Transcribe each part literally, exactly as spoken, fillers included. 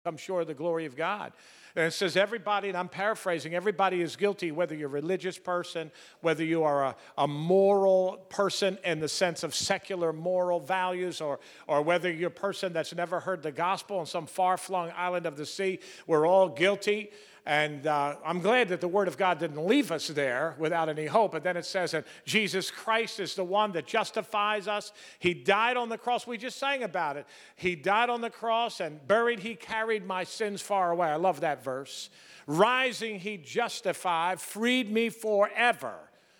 I'm sure of the glory of God. And it says everybody, and I'm paraphrasing, everybody is guilty, whether you're a religious person, whether you are a, a moral person in the sense of secular moral values, or, or whether you're a person that's never heard the gospel on some far-flung island of the sea. We're all guilty. And uh, I'm glad that the Word of God didn't leave us there without any hope. But then it says that Jesus Christ is the one that justifies us. He died on the cross. We just sang about it. He died on the cross, and buried, he carried my sins far away. I love that verse. Rising, he justified, freed me forever.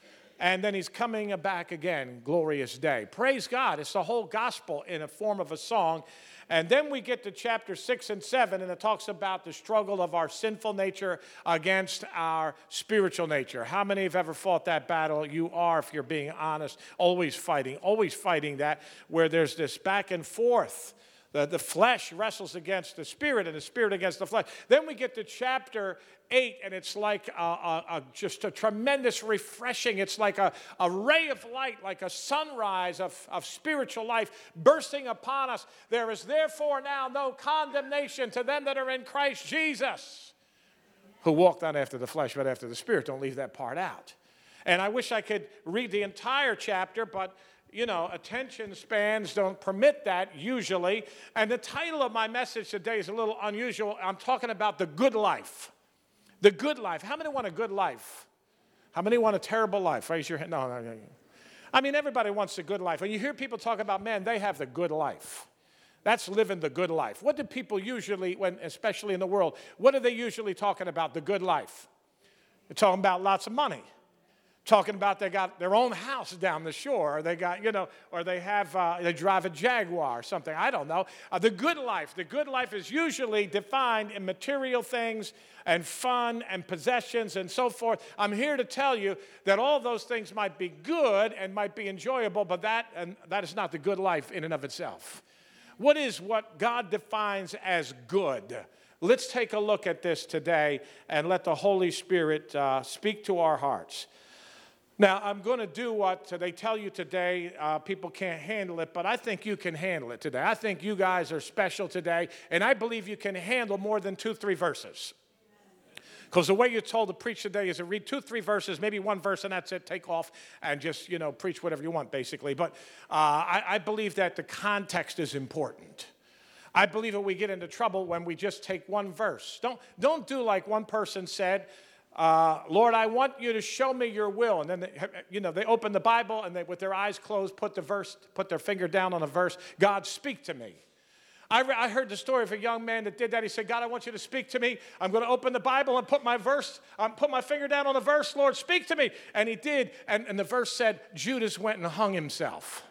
And then he's coming back again, glorious day. Praise God. It's the whole gospel in a form of a song. And then we get to chapter six and seven, and it talks about the struggle of our sinful nature against our spiritual nature. How many have ever fought that battle? You are, if you're being honest, always fighting, always fighting that, where there's this back and forth. The, the flesh wrestles against the spirit, and the spirit against the flesh. Then we get to chapter eight, and it's like a, a, a, just a tremendous refreshing. It's like a, a ray of light, like a sunrise of, of spiritual life bursting upon us. There is therefore now no condemnation to them that are in Christ Jesus, who walk not after the flesh, but after the spirit. Don't leave that part out. And I wish I could read the entire chapter, but you know, attention spans don't permit that usually. And the title of my message today is a little unusual. I'm talking about the good life. The good life. How many want a good life? How many want a terrible life? Raise your hand. No, no, no. I mean, everybody wants a good life. When you hear people talk about, man, they have the good life. That's living the good life. What do people usually, when, especially in the world, what are they usually talking about, the good life? They're talking about lots of money. Talking about they got their own house down the shore, or they got, you know, or they have, uh, they drive a Jaguar or something. I don't know. Uh, the good life. The good life is usually defined in material things and fun and possessions and so forth. I'm here to tell you that all those things might be good and might be enjoyable, but that and that is not the good life in and of itself. What is what God defines as good? Let's take a look at this today and let the Holy Spirit uh, speak to our hearts. Now, I'm going to do what they tell you today. Uh, people can't handle it, but I think you can handle it today. I think you guys are special today, and I believe you can handle more than two, three verses. Because the way you're told to preach today is to read two, three verses, maybe one verse, and that's it, take off, and just, you know, preach whatever you want, basically. But uh, I, I believe that the context is important. I believe that we get into trouble when we just take one verse. Don't, don't do like one person said, Uh, Lord, I want you to show me your will. And then, they, you know, they open the Bible and they, with their eyes closed, put the verse, put their finger down on a verse. God, speak to me. I, re- I heard the story of a young man that did that. He said, God, I want you to speak to me. I'm going to open the Bible and put my verse, um, put my finger down on a verse. Lord, speak to me. And he did. And, and the verse said, Judas went and hung himself.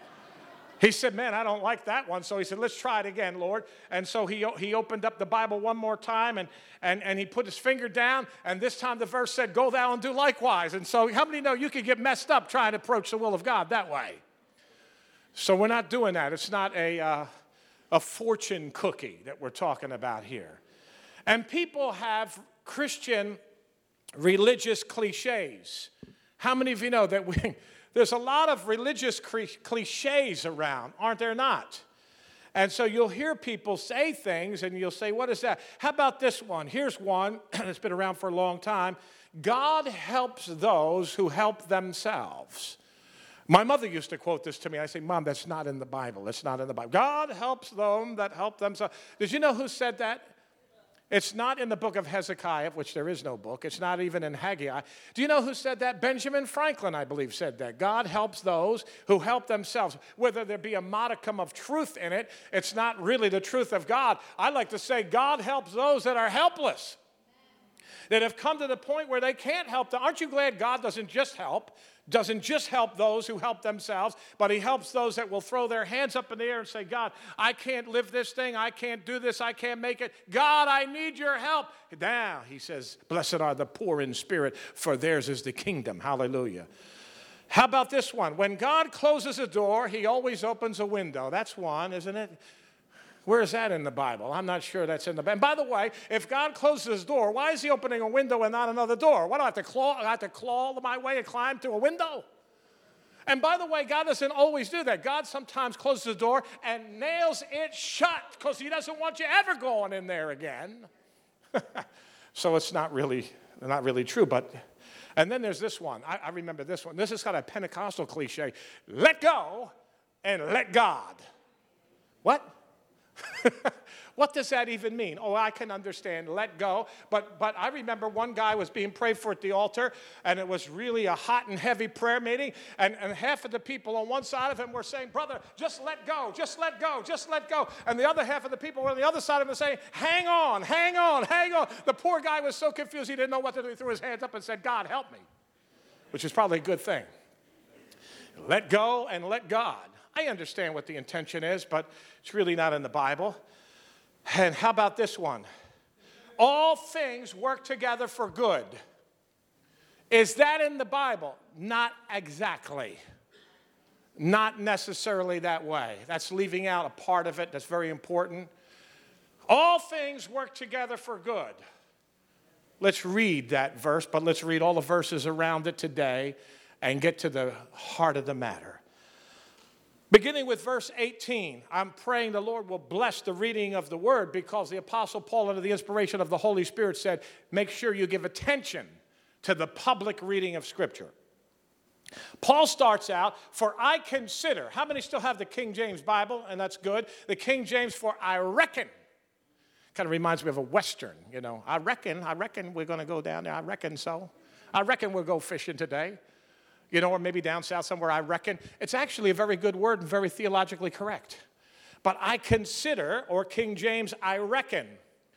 He said, man, I don't like that one. So he said, let's try it again, Lord. And so he, he opened up the Bible one more time, and, and, and he put his finger down, and this time the verse said, go thou and do likewise. And so how many know you could get messed up trying to approach the will of God that way? So we're not doing that. It's not a, uh, a fortune cookie that we're talking about here. And people have Christian religious cliches. How many of you know that we... There's a lot of religious cliches around, aren't there not? And so you'll hear people say things, and you'll say, what is that? How about this one? Here's one that's been around for a long time. God helps those who help themselves. My mother used to quote this to me. I say, Mom, that's not in the Bible. That's not in the Bible. God helps them that help themselves. Did you know who said that? It's not in the book of Hezekiah, which there is no book. It's not even in Haggai. Do you know who said that? Benjamin Franklin, I believe, said that. God helps those who help themselves. Whether there be a modicum of truth in it, it's not really the truth of God. I like to say God helps those that are helpless, that have come to the point where they can't help them. Aren't you glad God doesn't just help? Doesn't just help those who help themselves, but he helps those that will throw their hands up in the air and say, God, I can't live this thing. I can't do this. I can't make it. God, I need your help. Now, he says, blessed are the poor in spirit, for theirs is the kingdom. Hallelujah. How about this one? When God closes a door, he always opens a window. That's one, isn't it? Where is that in the Bible? I'm not sure that's in the Bible. And by the way, if God closes his door, why is he opening a window and not another door? What, do I have to claw, I have to claw my way and climb to a window? And by the way, God doesn't always do that. God sometimes closes the door and nails it shut because he doesn't want you ever going in there again. So it's not really, not really true. But, and then there's this one. I, I remember this one. This is kind of a Pentecostal cliche. Let go and let God. What? What does that even mean? Oh, I can understand, let go. But but I remember one guy was being prayed for at the altar, and it was really a hot and heavy prayer meeting, and, and half of the people on one side of him were saying, brother, just let go, just let go, just let go. And the other half of the people on the other side of him were saying, hang on, hang on, hang on. The poor guy was so confused he didn't know what to do. He threw his hands up and said, God, help me, which is probably a good thing. Let go and let God. I understand what the intention is, but it's really not in the Bible. And how about this one? All things work together for good. Is that in the Bible? Not exactly. Not necessarily that way. That's leaving out a part of it that's very important. All things work together for good. Let's read that verse, but let's read all the verses around it today and get to the heart of the matter. Beginning with verse eighteen, I'm praying the Lord will bless the reading of the word because the Apostle Paul, under the inspiration of the Holy Spirit, said, make sure you give attention to the public reading of Scripture. Paul starts out, for I consider, how many still have the King James Bible? And that's good. The King James, for I reckon. Kind of reminds me of a Western, you know. I reckon, I reckon we're going to go down there. I reckon so. I reckon we'll go fishing today. You know, or maybe down south somewhere, I reckon. It's actually a very good word and very theologically correct. But I consider, or King James, I reckon.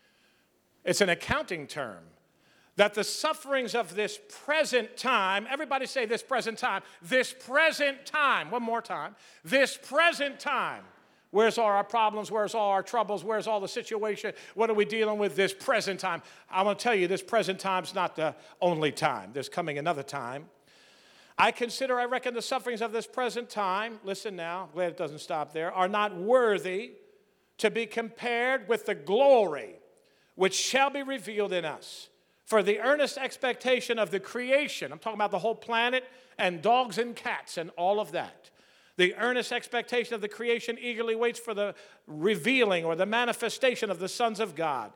It's an accounting term. That the sufferings of this present time, everybody say this present time, this present time, one more time, this present time. Where's all our problems? Where's all our troubles? Where's all the situation? What are we dealing with this present time? I want to tell you, this present time's not the only time. There's coming another time. I consider, I reckon, the sufferings of this present time, listen now, I'm glad it doesn't stop there, are not worthy to be compared with the glory which shall be revealed in us. For the earnest expectation of the creation, I'm talking about the whole planet and dogs and cats and all of that. The earnest expectation of the creation eagerly waits for the revealing or the manifestation of the sons of God.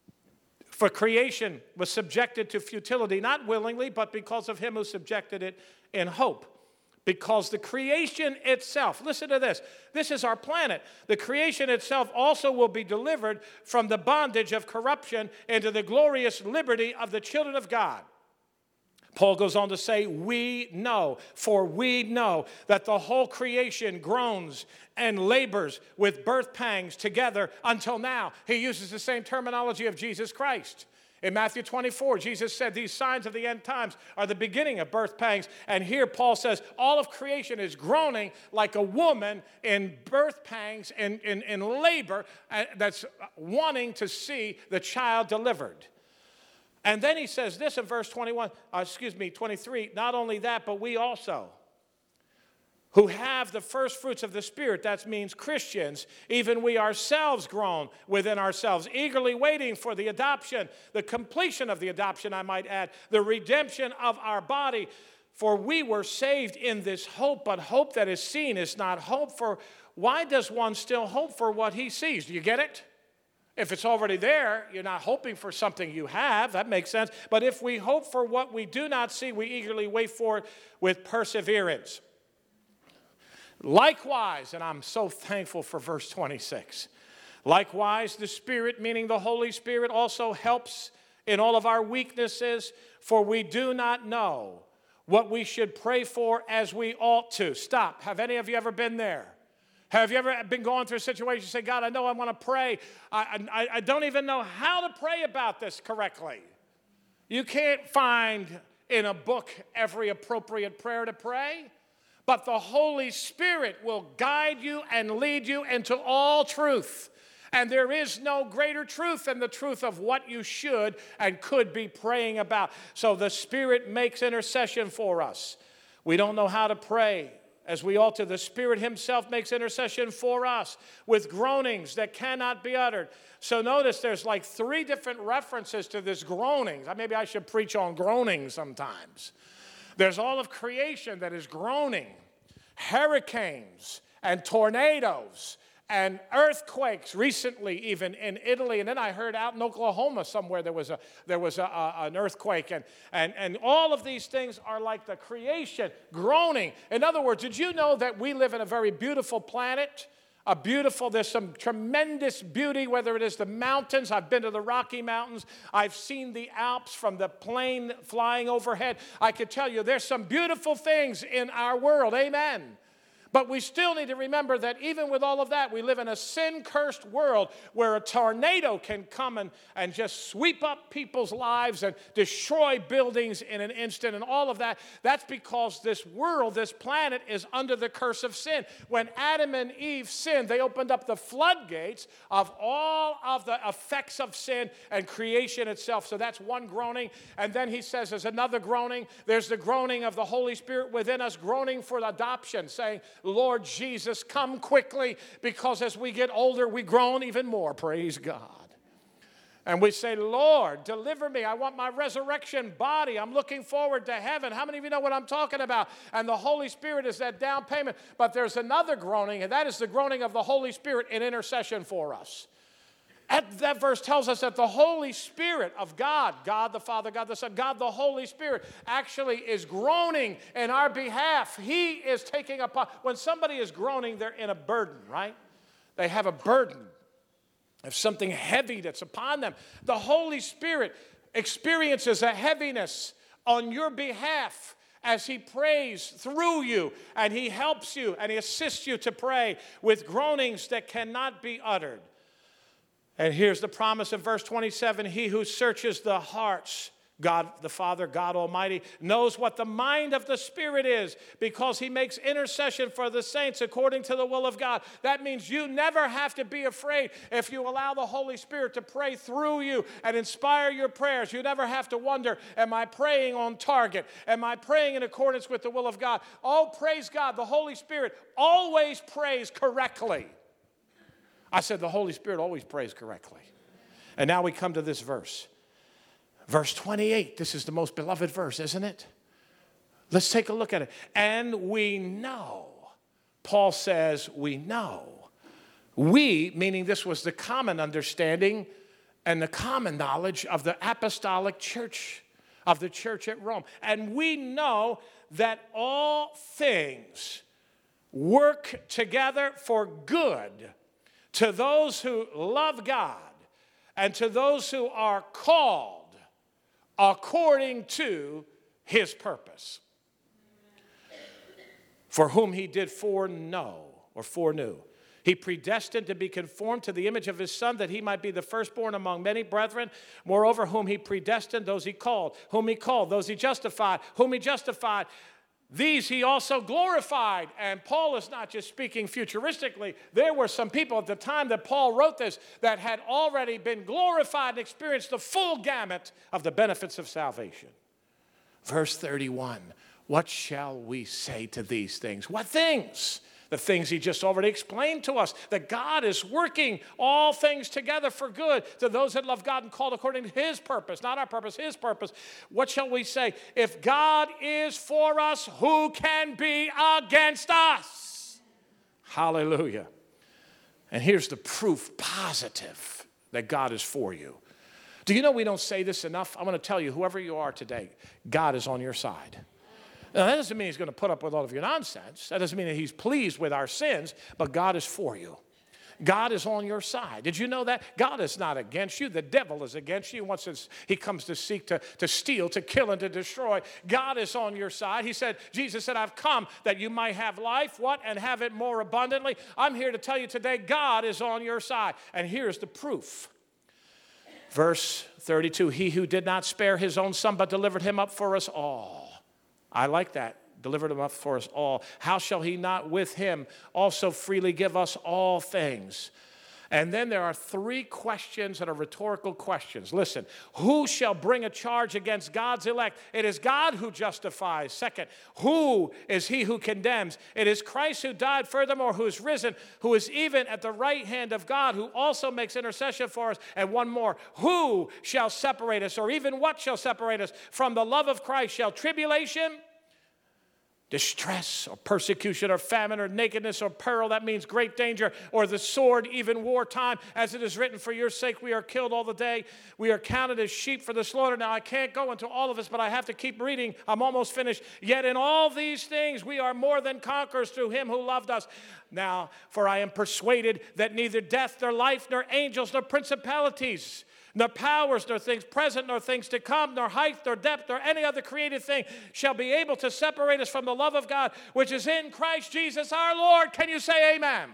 For creation was subjected to futility, not willingly, but because of him who subjected it in hope. Because the creation itself, listen to this, this is our planet. The creation itself also will be delivered from the bondage of corruption into the glorious liberty of the children of God. Paul goes on to say, we know, for we know that the whole creation groans and labors with birth pangs together until now. He uses the same terminology of Jesus Christ. In Matthew twenty-four, Jesus said these signs of the end times are the beginning of birth pangs. And here Paul says all of creation is groaning like a woman in birth pangs and in, in, in labor that's wanting to see the child delivered. And then he says this in verse twenty-one, uh, excuse me, twenty-three, not only that, but we also, who have the first fruits of the Spirit, that means Christians, even we ourselves groan within ourselves, eagerly waiting for the adoption, the completion of the adoption, I might add, the redemption of our body. For we were saved in this hope, but hope that is seen is not hope. For why does one still hope for what he sees? Do you get it? If it's already there, you're not hoping for something you have. That makes sense. But if we hope for what we do not see, we eagerly wait for it with perseverance. Likewise, and I'm so thankful for verse twenty-six. Likewise, the Spirit, meaning the Holy Spirit, also helps in all of our weaknesses, for we do not know what we should pray for as we ought to. Stop. Have any of you ever been there? Have you ever been going through a situation, you say, God, I know I want to pray. I, I, I don't even know how to pray about this correctly. You can't find in a book every appropriate prayer to pray, but the Holy Spirit will guide you and lead you into all truth. And there is no greater truth than the truth of what you should and could be praying about. So the Spirit makes intercession for us. We don't know how to pray as we ought to. The Spirit himself makes intercession for us with groanings that cannot be uttered. So notice there's like three different references to this groaning. Maybe I should preach on groaning sometimes. There's all of creation that is groaning. hurricanes and tornadoes and earthquakes recently, even in Italy. And then I heard out in Oklahoma somewhere there was a there was a, a, an earthquake. And, and, and all of these things are like the creation groaning. In other words, did you know that we live in a very beautiful planet? A beautiful, there's some tremendous beauty, whether it is the mountains. I've been to the Rocky Mountains. I've seen the Alps from the plane flying overhead. I can tell you there's some beautiful things in our world. Amen. But we still need to remember that even with all of that, we live in a sin-cursed world where a tornado can come and, and just sweep up people's lives and destroy buildings in an instant and all of that. That's because this world, this planet, is under the curse of sin. When Adam and Eve sinned, they opened up the floodgates of all of the effects of sin and creation itself. So that's one groaning. And then he says there's another groaning. There's the groaning of the Holy Spirit within us, groaning for adoption, saying, Lord Jesus, come quickly, because as we get older, we groan even more. Praise God. And we say, Lord, deliver me. I want my resurrection body. I'm looking forward to heaven. How many of you know what I'm talking about? And the Holy Spirit is that down payment. But there's another groaning, and that is the groaning of the Holy Spirit in intercession for us. And that verse tells us that the Holy Spirit of God, God the Father, God the Son, God the Holy Spirit, actually is groaning in our behalf. He is taking upon, when somebody is groaning, they're in a burden, right? They have a burden of something heavy that's upon them. The Holy Spirit experiences a heaviness on your behalf as he prays through you, and he helps you, and he assists you to pray with groanings that cannot be uttered. And here's the promise in verse twenty-seven. He who searches the hearts, God the Father, God Almighty, knows what the mind of the Spirit is, because he makes intercession for the saints according to the will of God. That means you never have to be afraid if you allow the Holy Spirit to pray through you and inspire your prayers. You never have to wonder, am I praying on target? Am I praying in accordance with the will of God? Oh, praise God. The Holy Spirit always prays correctly. I said the Holy Spirit always prays correctly. And now we come to this verse. Verse twenty-eight. This is the most beloved verse, isn't it? Let's take a look at it. And we know. Paul says we know. We, meaning this was the common understanding and the common knowledge of the apostolic church, of the church at Rome. And we know that all things work together for good to those who love God and to those who are called according to his purpose. For whom he did foreknow, or foreknew. He predestined to be conformed to the image of his Son, that he might be the firstborn among many brethren. Moreover, whom he predestined, those he called. Whom he called, those he justified. Whom he justified, these he also glorified. And Paul is not just speaking futuristically. There were some people at the time that Paul wrote this that had already been glorified and experienced the full gamut of the benefits of salvation. Verse thirty-one, what shall we say to these things? What things? The things he just already explained to us, that God is working all things together for good to those that love God and called according to his purpose, not our purpose, his purpose. What shall we say? If God is for us, who can be against us? Hallelujah. And here's the proof positive that God is for you. Do you know we don't say this enough? I'm going to tell you, whoever you are today, God is on your side. Now, that doesn't mean he's going to put up with all of your nonsense. That doesn't mean that he's pleased with our sins, but God is for you. God is on your side. Did you know that? God is not against you. The devil is against you. Once he comes to seek to, to steal, to kill, and to destroy, God is on your side. He said, Jesus said, I've come that you might have life, what? And have it more abundantly. I'm here to tell you today, God is on your side. And here's the proof. Verse thirty-two, he who did not spare his own son, but delivered him up for us all. I like that. Delivered him up for us all. How shall he not with him also freely give us all things? And then there are three questions that are rhetorical questions. Listen, who shall bring a charge against God's elect? It is God who justifies. Second, who is he who condemns? It is Christ who died, furthermore, who is risen, who is even at the right hand of God, who also makes intercession for us. And one more, who shall separate us, or even what shall separate us from the love of Christ? Shall tribulation, distress or persecution or famine or nakedness or peril, that means great danger, or the sword, even wartime, as it is written, for your sake we are killed all the day. We are counted as sheep for the slaughter. Now I can't go into all of this, but I have to keep reading. I'm almost finished. Yet in all these things we are more than conquerors through him who loved us. Now, for I am persuaded that neither death nor life nor angels nor principalities nor powers, nor things present, nor things to come, nor height, nor depth, nor any other created thing shall be able to separate us from the love of God, which is in Christ Jesus our Lord. Can you say amen? Amen.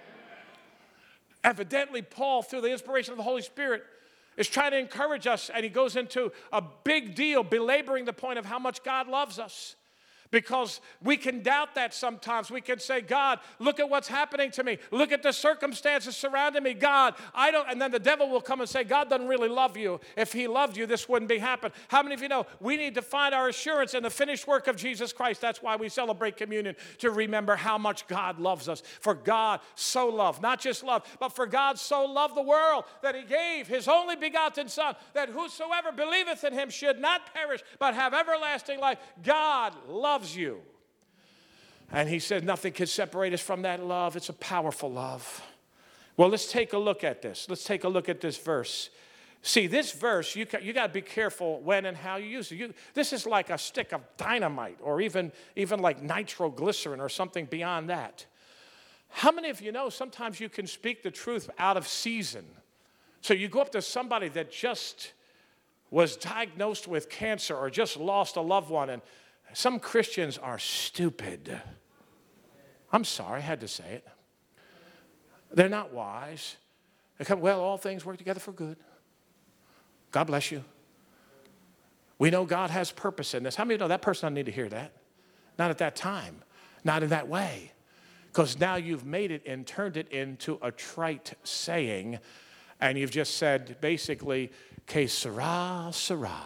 Evidently, Paul, through the inspiration of the Holy Spirit, is trying to encourage us, and he goes into a big deal, belaboring the point of how much God loves us. Because we can doubt that sometimes. We can say, God, look at what's happening to me. Look at the circumstances surrounding me. God, I don't, and then the devil will come and say, God doesn't really love you. If he loved you, this wouldn't be happening. How many of you know we need to find our assurance in the finished work of Jesus Christ? That's why we celebrate communion, to remember how much God loves us. For God so loved, not just loved, but for God so loved the world that he gave his only begotten Son, that whosoever believeth in him should not perish, but have everlasting life. God loves you. And he said nothing can separate us from that love. It's a powerful love. Well, let's take a look at this. Let's take a look at this verse. See, this verse, you, you got to be careful when and how you use it. You, this is like a stick of dynamite, or even, even like nitroglycerin or something beyond that. How many of you know sometimes you can speak the truth out of season? So you go up to somebody that just was diagnosed with cancer or just lost a loved one, and some Christians are stupid. I'm sorry, I had to say it. They're not wise. They come, well, all things work together for good. God bless you. We know God has purpose in this. How many know that person doesn't need to hear that? Not at that time. Not in that way. Because now you've made it and turned it into a trite saying, and you've just said, basically, que sera, sera.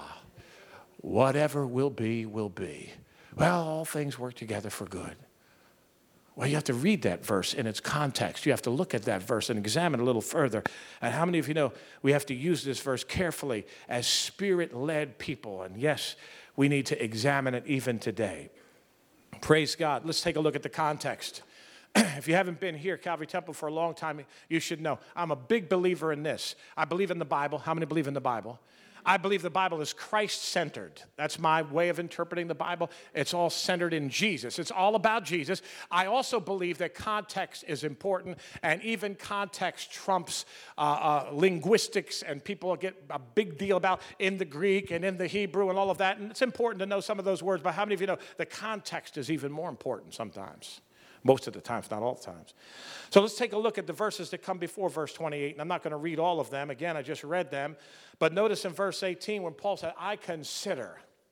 Whatever will be, will be. Well, all things work together for good. Well, you have to read that verse in its context. You have to look at that verse and examine it a little further. And how many of you know we have to use this verse carefully as Spirit-led people? And yes, we need to examine it even today. Praise God. Let's take a look at the context. If you haven't been here, Calvary Temple, for a long time, you should know I'm a big believer in this. I believe in the Bible. How many believe in the Bible? I believe the Bible is Christ-centered. That's my way of interpreting the Bible. It's all centered in Jesus. It's all about Jesus. I also believe that context is important, and even context trumps uh, uh, linguistics, and people get a big deal about in the Greek and in the Hebrew and all of that. And it's important to know some of those words, but how many of you know the context is even more important sometimes? Most of the times, not all the times. So let's take a look at the verses that come before verse twenty-eight. And I'm not going to read all of them. Again, I just read them. But notice in verse eighteen when Paul said, I consider.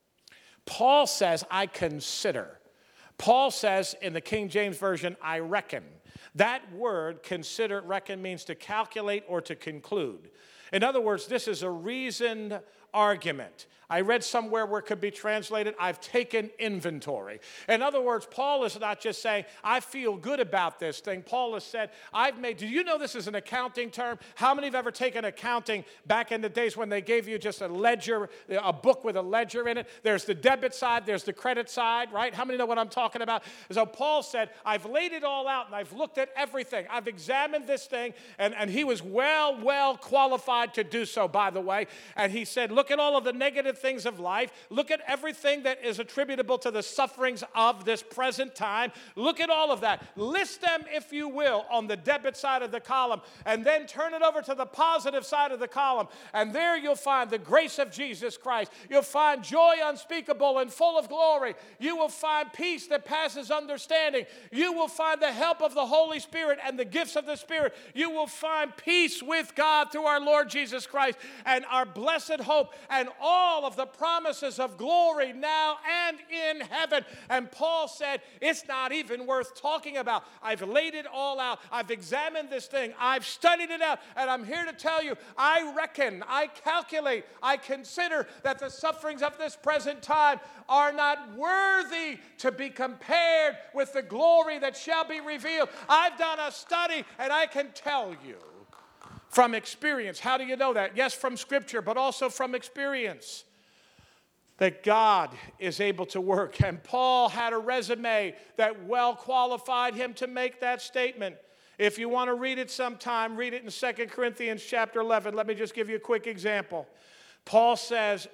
Paul says, I consider. Paul says in the King James Version, I reckon. That word, consider, reckon, means to calculate or to conclude. In other words, this is a reasoned argument. I read somewhere where it could be translated, I've taken inventory. In other words, Paul is not just saying, I feel good about this thing. Paul has said, I've made, do you know this is an accounting term? How many have ever taken accounting back in the days when they gave you just a ledger, a book with a ledger in it? There's the debit side, there's the credit side, right? How many know what I'm talking about? So Paul said, I've laid it all out and I've looked at everything. I've examined this thing, and, and he was well, well qualified to do so, by the way. And he said, look at all of the negative things of life. Look at everything that is attributable to the sufferings of this present time. Look at all of that. List them, if you will, on the debit side of the column, and then turn it over to the positive side of the column. And there you'll find the grace of Jesus Christ. You'll find joy unspeakable and full of glory. You will find peace that passes understanding. You will find the help of the Holy Spirit and the gifts of the Spirit. You will find peace with God through our Lord Jesus Christ, and our blessed hope, and all of the promises of glory now and in heaven. And Paul said, it's not even worth talking about. I've laid it all out. I've examined this thing. I've studied it out. And I'm here to tell you, I reckon, I calculate, I consider that the sufferings of this present time are not worthy to be compared with the glory that shall be revealed. I've done a study, and I can tell you from experience. How do you know that? Yes, from Scripture, but also from experience. that God is able to work. And Paul had a resume that well qualified him to make that statement. If you want to read it sometime, read it in Second Corinthians chapter eleven. Let me just give you a quick example. Paul says,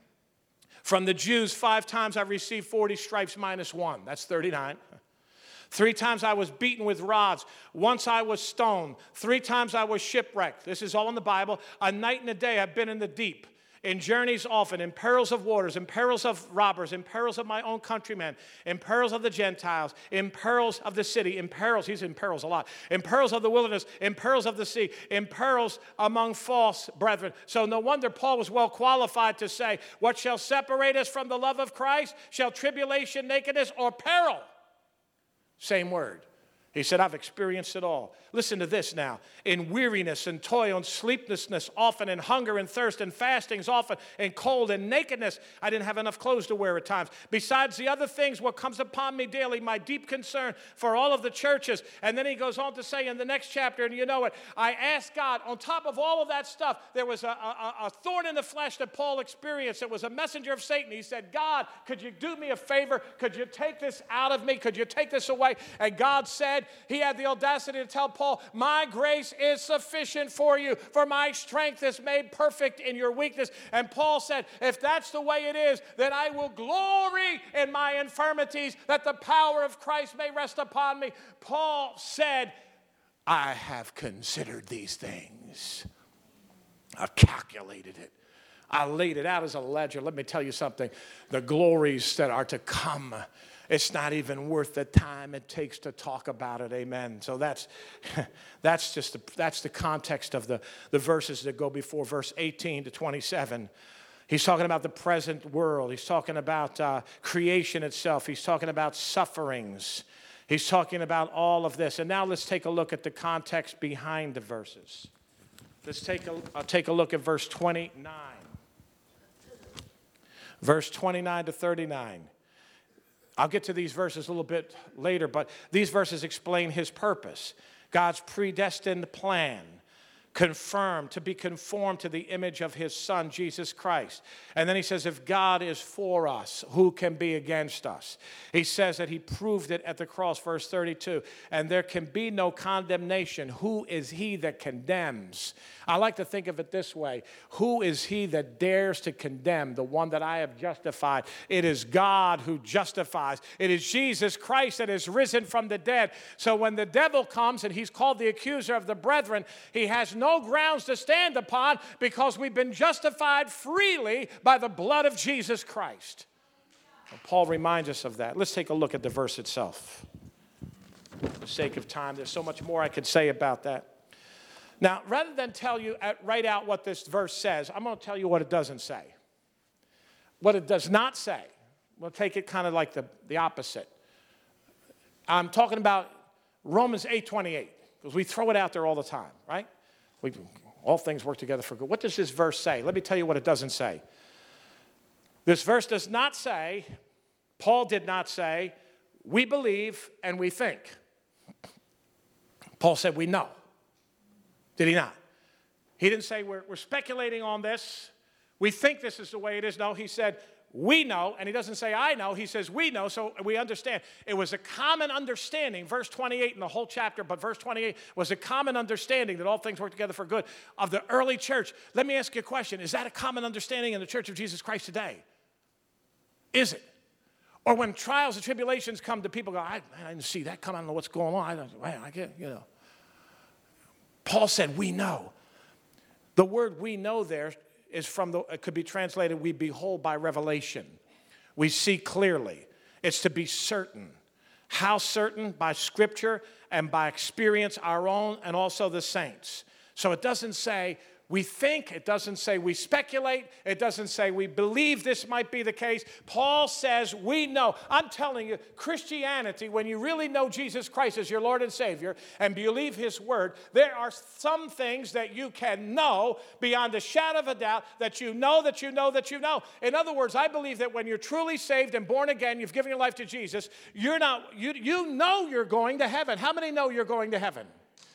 from the Jews, five times I received forty stripes minus one. That's thirty-nine. Three times I was beaten with rods. Once I was stoned. Three times I was shipwrecked. This is all in the Bible. A night and a day I've been in the deep. In journeys often, in perils of waters, in perils of robbers, in perils of my own countrymen, in perils of the Gentiles, in perils of the city, in perils, he's in perils a lot, in perils of the wilderness, in perils of the sea, in perils among false brethren. So no wonder Paul was well qualified to say, what shall separate us from the love of Christ? Shall tribulation, nakedness, or peril? Same word. He said, I've experienced it all. Listen to this now. In weariness and toil and sleeplessness often, in hunger and thirst and fastings often, in cold and nakedness, I didn't have enough clothes to wear at times. Besides the other things, what comes upon me daily, my deep concern for all of the churches. And then he goes on to say in the next chapter, and you know it, I asked God, on top of all of that stuff, there was a, a, a thorn in the flesh that Paul experienced. It was a messenger of Satan. He said, God, could you do me a favor? Could you take this out of me? Could you take this away? And God said, he had the audacity to tell Paul, my grace is sufficient for you, for my strength is made perfect in your weakness. And Paul said, if that's the way it is, then I will glory in my infirmities, that the power of Christ may rest upon me. Paul said, I have considered these things. I've calculated it. I laid it out as a ledger. Let me tell you something. The glories that are to come, it's not even worth the time it takes to talk about it. Amen. So that's that's just the, that's the context of the, the verses that go before verse eighteen to twenty-seven. He's talking about the present world. He's talking about uh, creation itself. He's talking about sufferings. He's talking about all of this. And now let's take a look at the context behind the verses. Let's take a, I'll take a look at verse twenty-nine. Verse twenty-nine to thirty-nine. I'll get to these verses a little bit later, but these verses explain his purpose. God's predestined plan, confirmed to be conformed to the image of his Son, Jesus Christ. And then he says, if God is for us, who can be against us? He says that he proved it at the cross, verse thirty-two. And there can be no condemnation. Who is he that condemns? I like to think of it this way. Who is he that dares to condemn the one that I have justified? It is God who justifies. It is Jesus Christ that is risen from the dead. So when the devil comes, and he's called the accuser of the brethren, he has no grounds to stand upon, because we've been justified freely by the blood of Jesus Christ. And Paul reminds us of that. Let's take a look at the verse itself. For the sake of time, there's so much more I could say about that. Now, rather than tell you right out what this verse says, I'm going to tell you what it doesn't say. What it does not say, we'll take it kind of like the, the opposite. I'm talking about Romans eight twenty-eight, because we throw it out there all the time, right? We, all things work together for good. What does this verse say? Let me tell you what it doesn't say. This verse does not say, Paul did not say, we believe and we think. Paul said we know. Did he not? He didn't say we're, we're speculating on this. We think this is the way it is. No, he said we know, and he doesn't say I know. He says we know, so we understand. It was a common understanding, verse twenty-eight in the whole chapter, but verse twenty-eight was a common understanding that all things work together for good of the early church. Let me ask you a question. Is that a common understanding in the Church of Jesus Christ today? Is it? Or when trials and tribulations come to people, go, I, I didn't see that come. I don't know what's going on. I don't, man, I get, you know. Paul said, we know. The word we know there is from the, it could be translated, we behold by revelation. We see clearly. It's to be certain. How certain? By Scripture and by experience, our own and also the saints. So it doesn't say we think, it doesn't say we speculate, it doesn't say we believe this might be the case. Paul says we know. I'm telling you, Christianity, when you really know Jesus Christ as your Lord and Savior and believe his word, there are some things that you can know beyond a shadow of a doubt, that you know that you know that you know. In other words, I believe that when you're truly saved and born again, you've given your life to Jesus, you're not, you, you know you're going to heaven. How many know you're going to heaven?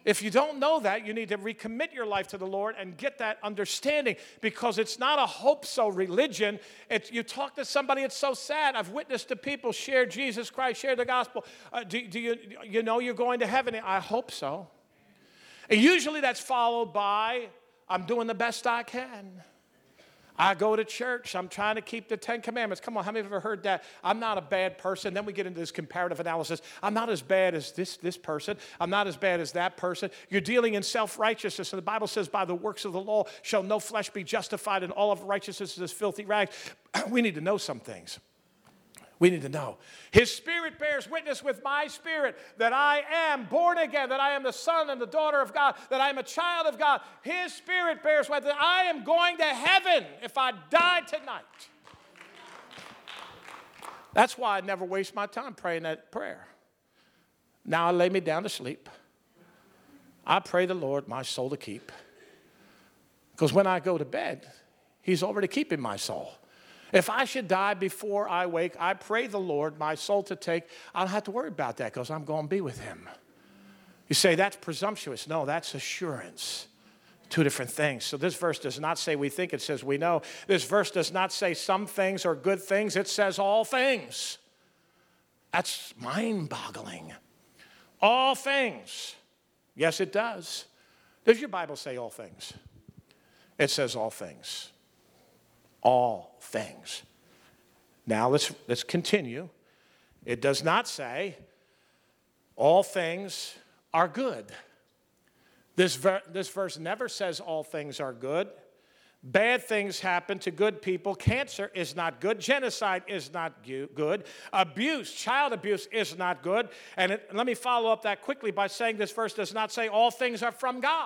If you don't know that, you need to recommit your life to the Lord and get that understanding, because it's not a hope-so religion. It's, you talk to somebody, it's so sad. I've witnessed to people share Jesus Christ, share the gospel. Uh, do, do you, you know you're going to heaven? I hope so. And usually that's followed by, I'm doing the best I can. I go to church. I'm trying to keep the Ten Commandments. Come on, how many of you have ever heard that? I'm not a bad person. Then we get into this comparative analysis. I'm not as bad as this, this person. I'm not as bad as that person. You're dealing in self-righteousness. And the Bible says, by the works of the law shall no flesh be justified, and all of righteousness is filthy rags. We need to know some things. We need to know. His Spirit bears witness with my spirit that I am born again, that I am the son and the daughter of God, that I am a child of God. His Spirit bears witness that I am going to heaven if I die tonight. That's why I never waste my time praying that prayer. Now I lay me down to sleep. I pray the Lord my soul to keep. Because when I go to bed, He's already keeping my soul. If I should die before I wake, I pray the Lord my soul to take. I don't have to worry about that because I'm going to be with Him. You say, that's presumptuous. No, that's assurance. Two different things. So this verse does not say we think, it says we know. This verse does not say some things are good things. It says all things. That's mind-boggling. All things. Yes, it does. Does your Bible say all things? It says all things. All things. Now let's, let's continue. It does not say all things are good. This, ver- this verse never says all things are good. Bad things happen to good people. Cancer is not good. Genocide is not gu- good. Abuse, child abuse is not good. And it, let me follow up that quickly by saying this verse does not say all things are from God.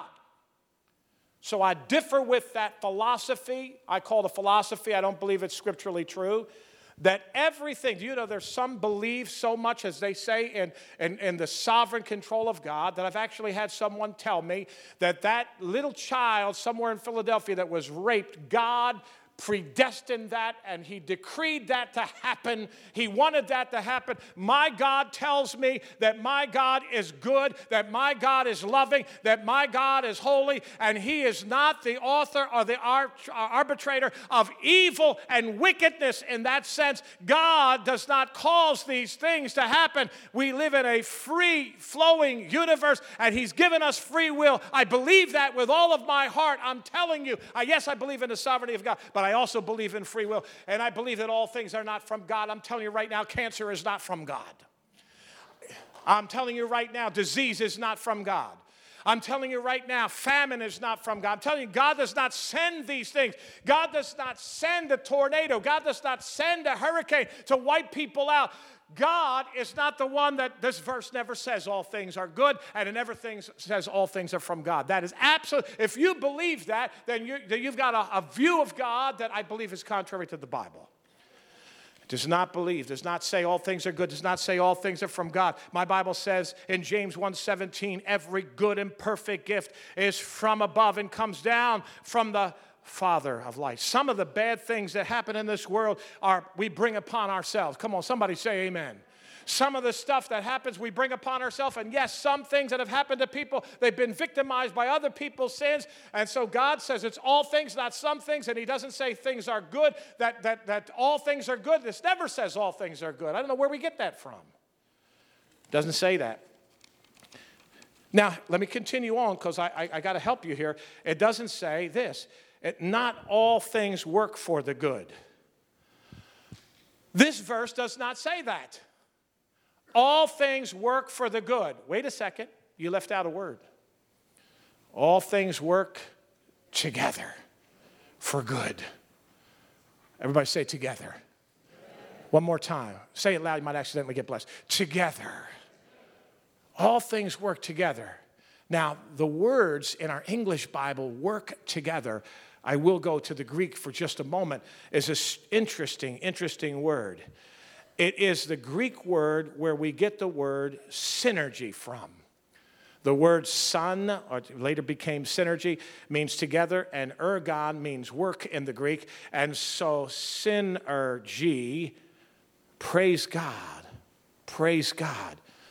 So I differ with that philosophy. I call it a philosophy. I don't believe it's scripturally true. That everything, do you know there's some believe so much, as they say, in, in, in the sovereign control of God, that I've actually had someone tell me that that little child somewhere in Philadelphia that was raped, God predestined that, and He decreed that to happen. He wanted that to happen. My God tells me that my God is good, that my God is loving, that my God is holy, and He is not the author or the arbitrator of evil and wickedness in that sense. God does not cause these things to happen. We live in a free-flowing universe, and He's given us free will. I believe that with all of my heart. I'm telling you, I, yes, I believe in the sovereignty of God, but I also believe in free will, and I believe that all things are not from God. I'm telling you right now, cancer is not from God. I'm telling you right now, disease is not from God. I'm telling you right now, famine is not from God. I'm telling you, God does not send these things. God does not send a tornado. God does not send a hurricane to wipe people out. God is not the one that this verse never says all things are good, and it never things, says all things are from God. That is absolute. If you believe that, then, you, then you've got a, a view of God that I believe is contrary to the Bible. It does not believe, does not say all things are good, does not say all things are from God. My Bible says in James one seventeen, every good and perfect gift is from above and comes down from the Father of lights. Some of the bad things that happen in this world are we bring upon ourselves. Come on, somebody say amen. Some of the stuff that happens we bring upon ourselves, and yes, some things that have happened to people, they've been victimized by other people's sins, and so God says it's all things, not some things, and He doesn't say things are good, that, that, that all things are good. This never says all things are good. I don't know where we get that from. It doesn't say that. Now, let me continue on, because I, I, I got to help you here. It doesn't say this. It, not all things work for the good. This verse does not say that. All things work for the good. Wait a second. You left out a word. All things work together for good. Everybody say together. One more time. Say it loud. You might accidentally get blessed. Together. All things work together. Now, the words in our English Bible, work together, I will go to the Greek for just a moment, is an interesting, interesting word. It is the Greek word where we get the word synergy from. The word son, or later became synergy, means together, and ergon means work in the Greek. And so synergy, praise God, praise God.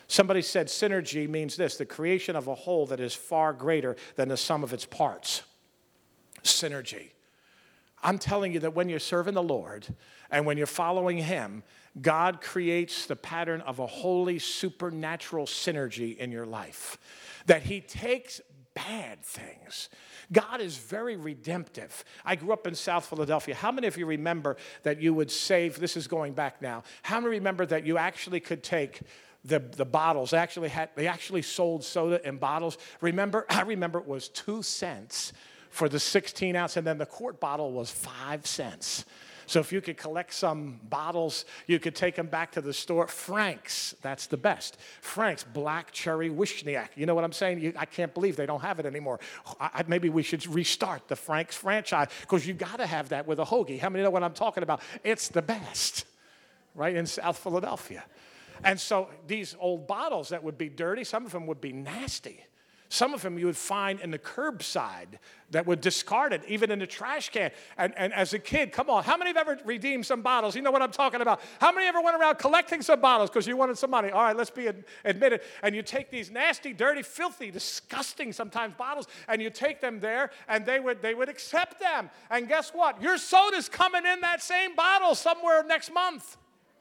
Somebody said synergy means this, the creation of a whole that is far greater than the sum of its parts. Synergy. I'm telling you that when you're serving the Lord and when you're following Him, God creates the pattern of a holy supernatural synergy in your life. That He takes bad things. God is very redemptive. I grew up in South Philadelphia. How many of you remember that you would save, this is going back now, how many remember that you actually could take the, the bottles, actually had, they actually sold soda in bottles. Remember, I remember it was two cents for the sixteen ounce, and then the quart bottle was five cents. So if you could collect some bottles, you could take them back to the store. Frank's, that's the best. Frank's Black Cherry Wishniak. You know what I'm saying? You, I can't believe they don't have it anymore. I, maybe we should restart the Frank's franchise because you got to have that with a hoagie. How many know what I'm talking about? It's the best, right, in South Philadelphia. And so these old bottles that would be dirty, some of them would be nasty. Some of them you would find in the curbside that would discard it, even in the trash can. And, and as a kid, come on, how many have ever redeemed some bottles? You know what I'm talking about. How many ever went around collecting some bottles because you wanted some money? All right, let's be ad- admitted. And you take these nasty, dirty, filthy, disgusting sometimes bottles, and you take them there, and they would, they would accept them. And guess what? Your soda's coming in that same bottle somewhere next month.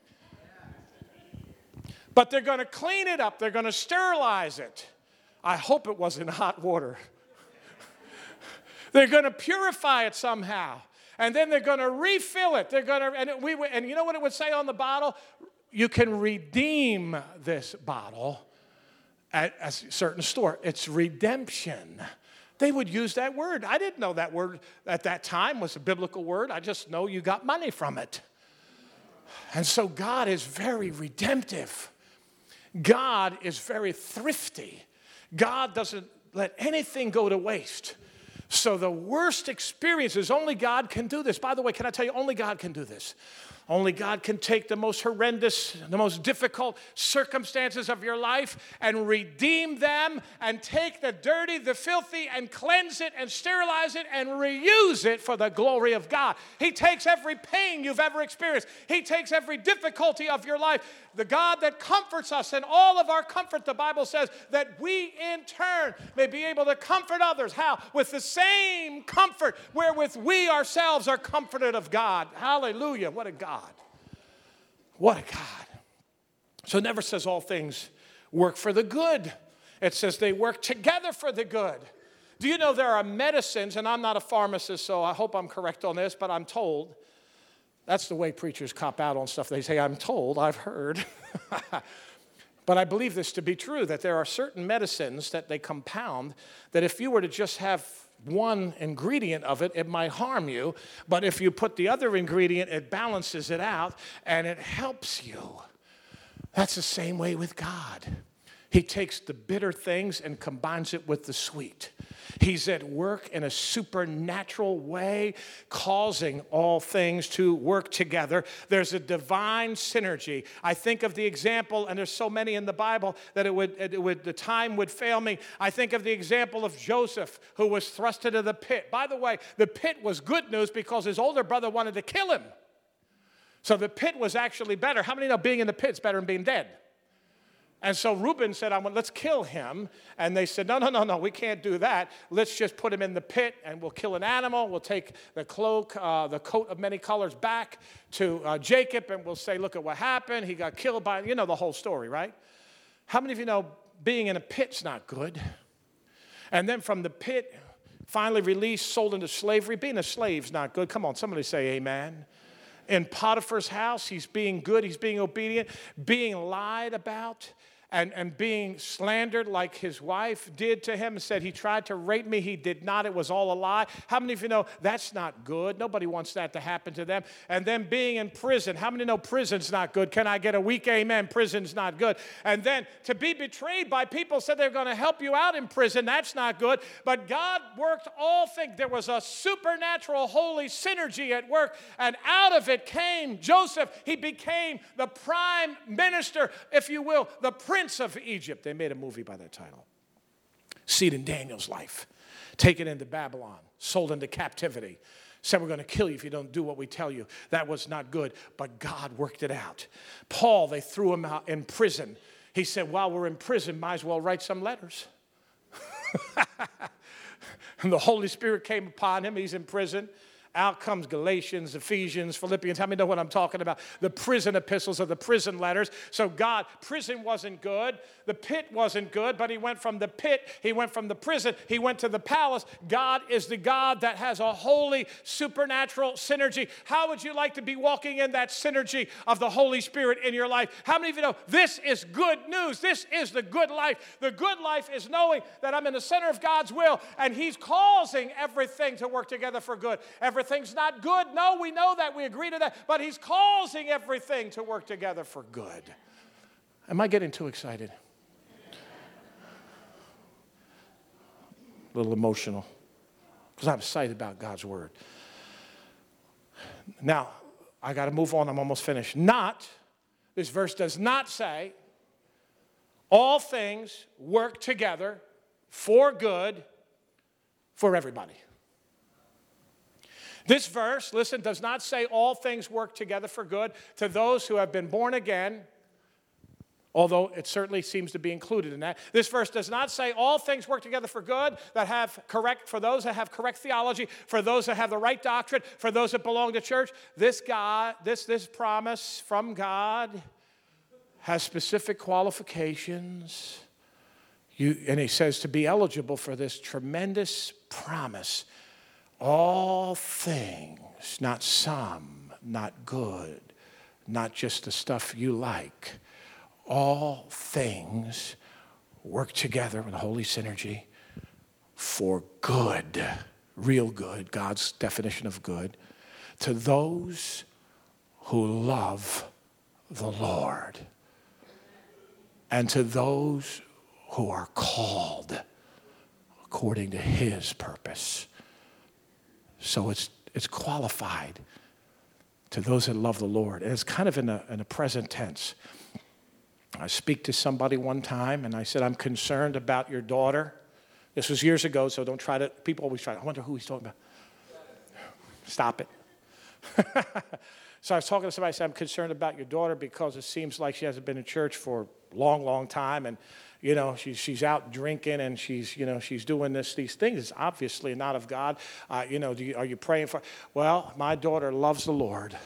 But they're going to clean it up. They're going to sterilize it. I hope it was in hot water. They're going to purify it somehow. And then they're going to refill it. They're going to, and, we, and you know what it would say on the bottle? You can redeem this bottle at a certain store. It's redemption. They would use that word. I didn't know that word at that time was a biblical word. I just know you got money from it. And so God is very redemptive. God is very thrifty. God doesn't let anything go to waste. So the worst experiences, only God can do this. By the way, can I tell you, only God can do this. Only God can take the most horrendous, the most difficult circumstances of your life and redeem them and take the dirty, the filthy, and cleanse it and sterilize it and reuse it for the glory of God. He takes every pain you've ever experienced. He takes every difficulty of your life. The God that comforts us in all of our comfort, the Bible says, that we in turn may be able to comfort others. How? With the same comfort wherewith we ourselves are comforted of God. Hallelujah. What a God. What a God. So it never says all things work for the good. It says they work together for the good. Do you know there are medicines, and I'm not a pharmacist, so I hope I'm correct on this, but I'm told. That's the way preachers cop out on stuff. They say, I'm told, I've heard. But I believe this to be true, that there are certain medicines that they compound that if you were to just have one ingredient of it, it might harm you. But if you put the other ingredient, it balances it out and it helps you. That's the same way with God. He takes the bitter things and combines it with the sweet. He's at work in a supernatural way, causing all things to work together. There's a divine synergy. I think of the example, and there's so many in the Bible that it would, it would, the time would fail me. I think of the example of Joseph, who was thrust into the pit. By the way, the pit was good news because his older brother wanted to kill him. So the pit was actually better. How many know being in the pit's better than being dead? And so Reuben said, I want, let's kill him. And they said, no, no, no, no, we can't do that. Let's just put him in the pit and we'll kill an animal. We'll take the cloak, uh, the coat of many colors back to uh, Jacob and we'll say, look at what happened. He got killed by, you know the whole story, right? How many of you know being in a pit's not good? And then from the pit, finally released, sold into slavery. Being a slave's not good. Come on, somebody say amen. In Potiphar's house, he's being good, he's being obedient, being lied about. And, and being slandered like his wife did to him and said, he tried to rape me, he did not, it was all a lie. How many of you know that's not good? Nobody wants that to happen to them. And then being in prison. How many know prison's not good? Can I get a weak amen? Prison's not good. And then to be betrayed by people said they're going to help you out in prison. That's not good. But God worked all things. There was a supernatural holy synergy at work. And out of it came Joseph. He became the prime minister, if you will, the prince of Egypt. They made a movie by that title. See it in Daniel's life. Taken into Babylon, sold into captivity. Said, we're going to kill you if you don't do what we tell you. That was not good, but God worked it out. Paul, they threw him out in prison. He said, while we're in prison, might as well write some letters. And the Holy Spirit came upon him. He's in prison. Out comes Galatians, Ephesians, Philippians. How many know what I'm talking about? The prison epistles or the prison letters. So God, prison wasn't good. The pit wasn't good, but he went from the pit, he went from the prison, he went to the palace. God is the God that has a holy, supernatural synergy. How would you like to be walking in that synergy of the Holy Spirit in your life? How many of you know this is good news? This is the good life. The good life is knowing that I'm in the center of God's will, and he's causing everything to work together for good. Everything's not good. No, we know that. We agree to that. But he's causing everything to work together for good. Am I getting too excited? A little emotional because I'm excited about God's word. Now, I got to move on. I'm almost finished. Not, this verse does not say all things work together for good for everybody. This verse, listen, does not say all things work together for good to those who have been born again, although it certainly seems to be included in that. This verse does not say all things work together for good that have correct, for those that have correct theology, for those that have the right doctrine, for those that belong to church. This God, this, this promise from God has specific qualifications. You, and he says to be eligible for this tremendous promise, all things, not some, not good, not just the stuff you like, all things work together with holy synergy for good, real good, God's definition of good, to those who love the Lord and to those who are called according to his purpose. So it's it's qualified to those that love the Lord. And it's kind of in a, in a present tense. I speak to somebody one time, and I said, I'm concerned about your daughter. This was years ago, so don't try to, people always try, I wonder who he's talking about. Stop it. So I was talking to somebody, I said, I'm concerned about your daughter because it seems like she hasn't been in church for a long, long time, and you know, she's, she's out drinking and she's, you know, she's doing this, these things. It's obviously not of God. Uh, you know, do you, are you praying for? Well, my daughter loves the Lord.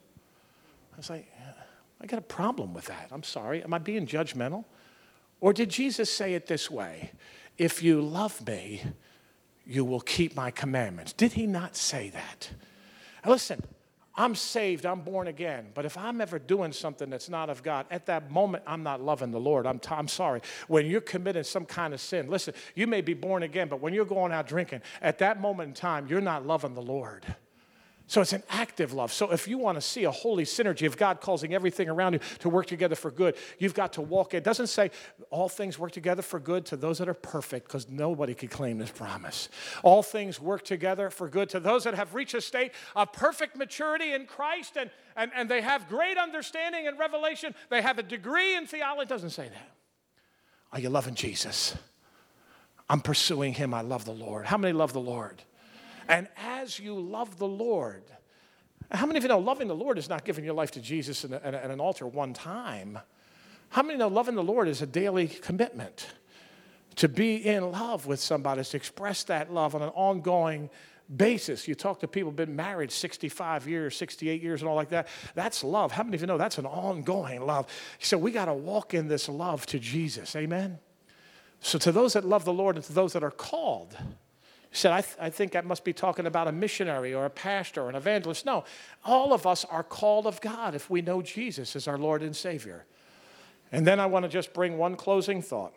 I was like, I got a problem with that. I'm sorry. Am I being judgmental? Or did Jesus say it this way? If you love me, you will keep my commandments. Did he not say that? Now listen. I'm saved, I'm born again, but if I'm ever doing something that's not of God, at that moment, I'm not loving the Lord. I'm, t- I'm sorry. When you're committing some kind of sin, listen, you may be born again, but when you're going out drinking, at that moment in time, you're not loving the Lord. So it's an active love. So if you want to see a holy synergy of God causing everything around you to work together for good, you've got to walk. It doesn't say all things work together for good to those that are perfect, because nobody can claim this promise. All things work together for good to those that have reached a state of perfect maturity in Christ, and, and, and they have great understanding and revelation. They have a degree in theology. It doesn't say that. Are you loving Jesus? I'm pursuing him. I love the Lord. How many love the Lord? And as you love the Lord, how many of you know loving the Lord is not giving your life to Jesus and an altar one time? How many know loving the Lord is a daily commitment? To be in love with somebody, to express that love on an ongoing basis. You talk to people who've been married sixty-five years, sixty-eight years and all like that. That's love. How many of you know that's an ongoing love? So we got to walk in this love to Jesus. Amen? So to those that love the Lord and to those that are called, he said, I, th- I think that must be talking about a missionary or a pastor or an evangelist. No, all of us are called of God if we know Jesus as our Lord and Savior. And then I want to just bring one closing thought.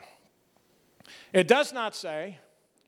It does not say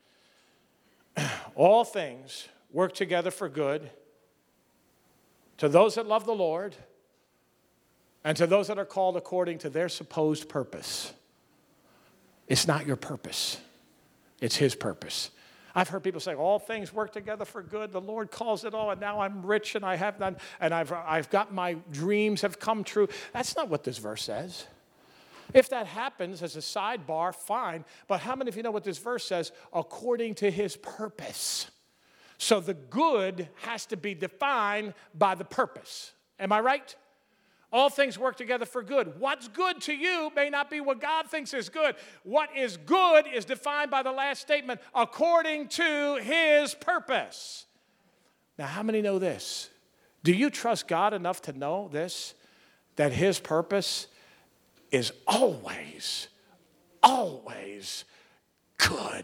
all things work together for good to those that love the Lord and to those that are called according to their supposed purpose. It's not your purpose. It's his purpose. I've heard people say, all things work together for good. The Lord calls it all, and now I'm rich, and I have done, and I've, I've got my dreams have come true. That's not what this verse says. If that happens as a sidebar, fine. But how many of you know what this verse says? According to his purpose. So the good has to be defined by the purpose. Am I right? All things work together for good. What's good to you may not be what God thinks is good. What is good is defined by the last statement, according to his purpose. Now, how many know this? Do you trust God enough to know this? That his purpose is always, always good.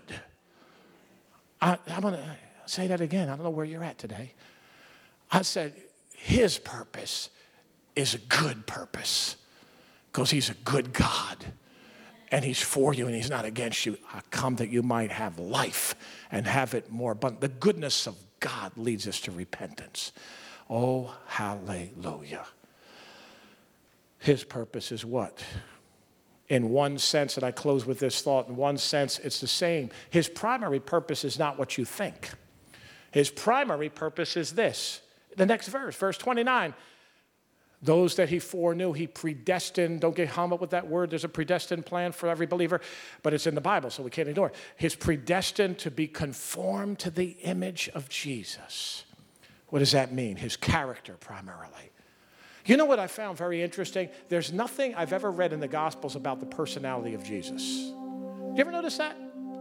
I, I'm going to say that again. I don't know where you're at today. I said his purpose is a good purpose because he's a good God and he's for you and he's not against you. I come that you might have life and have it more abundant. The goodness of God leads us to repentance. Oh, hallelujah. His purpose is what? In one sense, and I close with this thought, in one sense, it's the same. His primary purpose is not what you think. His primary purpose is this. The next verse, verse twenty-nine. Those that he foreknew, he predestined. Don't get hung up with that word. There's a predestined plan for every believer, but it's in the Bible, so we can't ignore it. He's predestined to be conformed to the image of Jesus. What does that mean? His character, primarily. You know what I found very interesting? There's nothing I've ever read in the Gospels about the personality of Jesus. You ever notice that?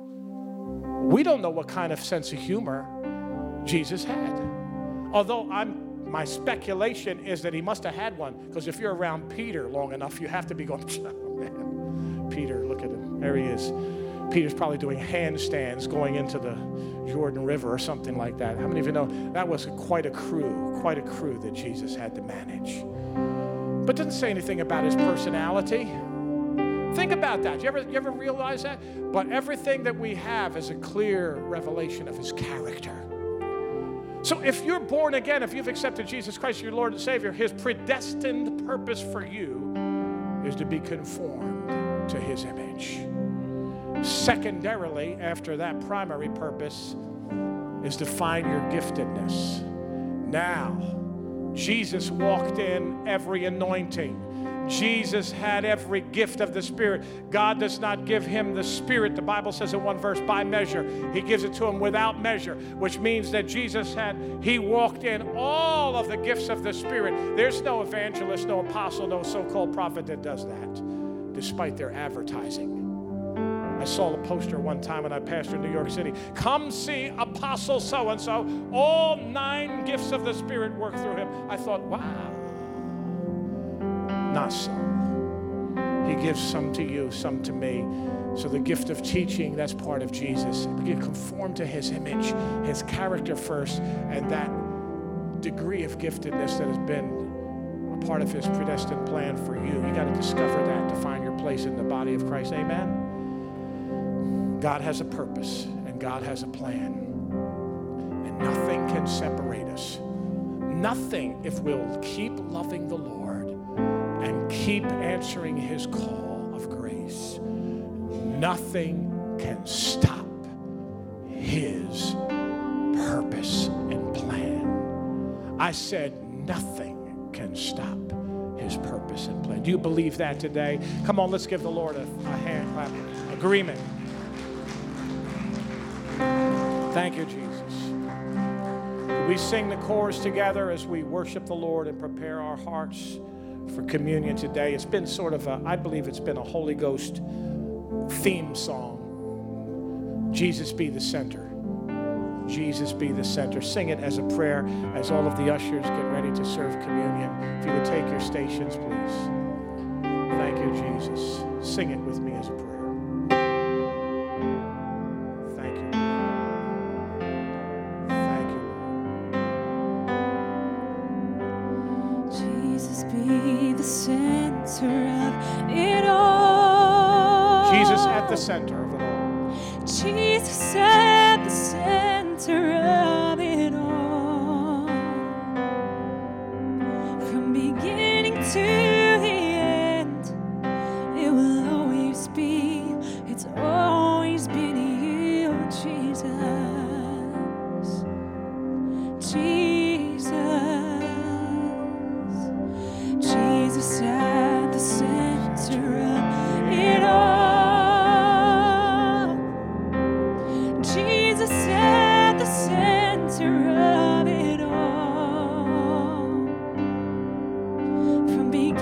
We don't know what kind of sense of humor Jesus had. Although I'm My speculation is that he must have had one, because if you're around Peter long enough, you have to be going, oh, man. Peter, look at him. There he is. Peter's probably doing handstands going into the Jordan River or something like that. How many of you know that was quite a crew, quite a crew that Jesus had to manage? But didn't say anything about his personality. Think about that. You ever, you ever realize that? But everything that we have is a clear revelation of his character. So if you're born again, if you've accepted Jesus Christ, your Lord and Savior, his predestined purpose for you is to be conformed to his image. Secondarily, after that primary purpose, is to find your giftedness. Now, Jesus walked in every anointing. Jesus had every gift of the Spirit. God does not give him the Spirit, the Bible says in one verse, by measure. He gives it to him without measure, which means that Jesus had, he walked in all of the gifts of the Spirit. There's no evangelist, no apostle, no so-called prophet that does that, despite their advertising. I saw a poster one time when I pastored in New York City. Come see Apostle so-and-so. All nine gifts of the Spirit work through him. I thought, wow. Not so. He gives some to you, some to me. So the gift of teaching, that's part of Jesus. We get conformed to his image, his character first, and that degree of giftedness that has been a part of his predestined plan for you. You got to discover that to find your place in the body of Christ. Amen? God has a purpose, and God has a plan. And nothing can separate us. Nothing, if we'll keep loving the Lord and keep answering his call of grace, nothing can stop his purpose and plan. I said nothing can stop his purpose and plan. Do you believe that today? Come on, let's give the Lord a, a hand clap. Agreement. Thank you, Jesus. We sing the chorus together as we worship the Lord and prepare our hearts for communion today. It's been sort of a, I believe it's been a Holy Ghost theme song. Jesus be the center. Jesus be the center. Sing it as a prayer as all of the ushers get ready to serve communion. If you would take your stations, please. Thank you, Jesus. Sing it with me as a prayer. Thank you. Thank you. Jesus be the center of it all. Jesus at the center of it all. Jesus at the center of it all. From beginning to the end, it will always be, it's always been you, Jesus. Jesus. Jesus at the center of it all. Jesus at the center of it all. From beginning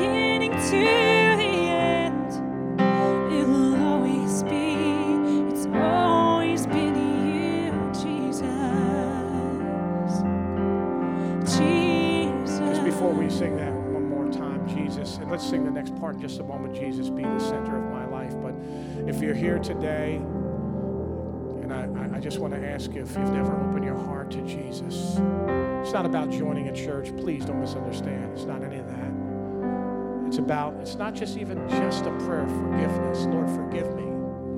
Jesus. Just before we sing that one more time, Jesus, and let's sing the next part in just a moment, Jesus, be the center of my life. But if you're here today, and I, I just want to ask you, if you've never opened your heart to Jesus, it's not about joining a church. Please don't misunderstand. It's not any of that. It's about, it's not just even just a prayer of forgiveness. Lord, forgive me.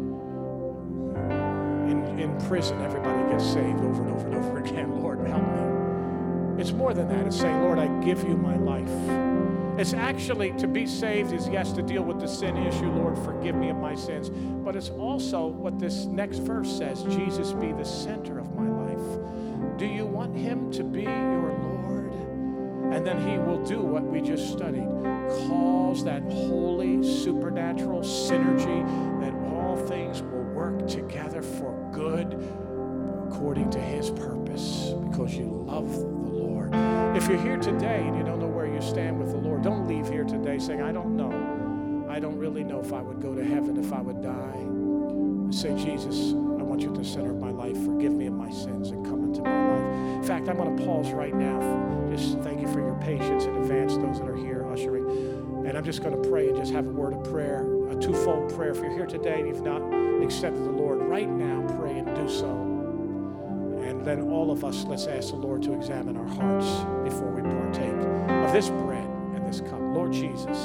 In, in prison, everybody gets saved over and over and over again. Lord, help me. It's more than that. It's saying, Lord, I give you my life. It's actually, to be saved is, yes, to deal with the sin issue. Lord, forgive me of my sins. But it's also what this next verse says, Jesus be the center of my life. Do you want him to be your Lord? And then he will do what we just studied. Cause that holy, supernatural synergy that all things will work together for good according to his purpose, because you love the Lord. If you're here today and you don't know where you stand with the Lord, don't leave here today saying, I don't know. I don't really know if I would go to heaven, if I would die. Say, Jesus, I want you at the center of my life. Forgive me of my sins and come into my life. In fact, I'm going to pause right now. Just thank you for your patience in advance, those that are here ushering. And I'm just going to pray and just have a word of prayer, a twofold prayer. If you're here today and you've not accepted the Lord, right now pray and do so. And then all of us, let's ask the Lord to examine our hearts before we partake of this bread and this cup. Lord Jesus,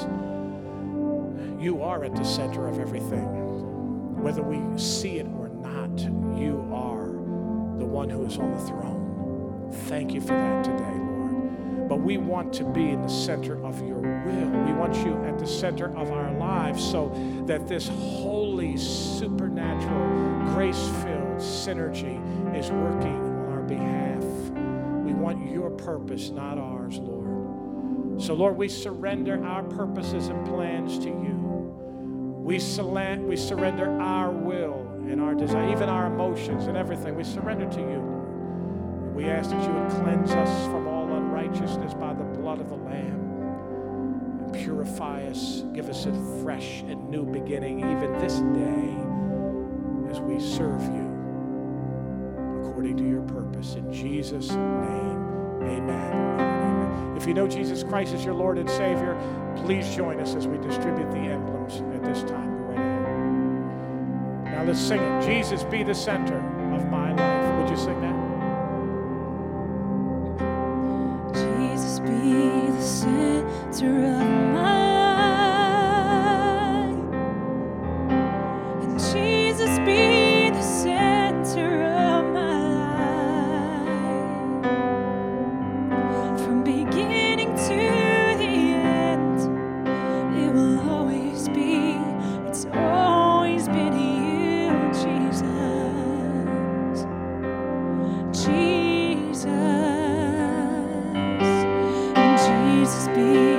you are at the center of everything. Whether we see it or not, you are the one who is on the throne. Thank you for that today, Lord. But we want to be in the center of your will. We want you at the center of our lives so that this holy, supernatural, grace-filled synergy is working on our behalf. We want your purpose, not ours, Lord. So, Lord, we surrender our purposes and plans to you. We, sal- we surrender our will and our desire, even our emotions and everything. We surrender to you, Lord. We ask that you would cleanse us from all unrighteousness by the blood of the Lamb. And purify us. Give us a fresh and new beginning, even this day, as we serve you according to your purpose. In Jesus' name, amen. Amen. If you know Jesus Christ as your Lord and Savior, please join us as we distribute the emblems at this time. Go right ahead. Now let's sing it. Jesus be the center of my life. Would you sing that? Jesus be the center of my life. And Jesus be the center of my life. From beginning to the end, it will always be, it's always been you, Jesus. Jesus. Jesus be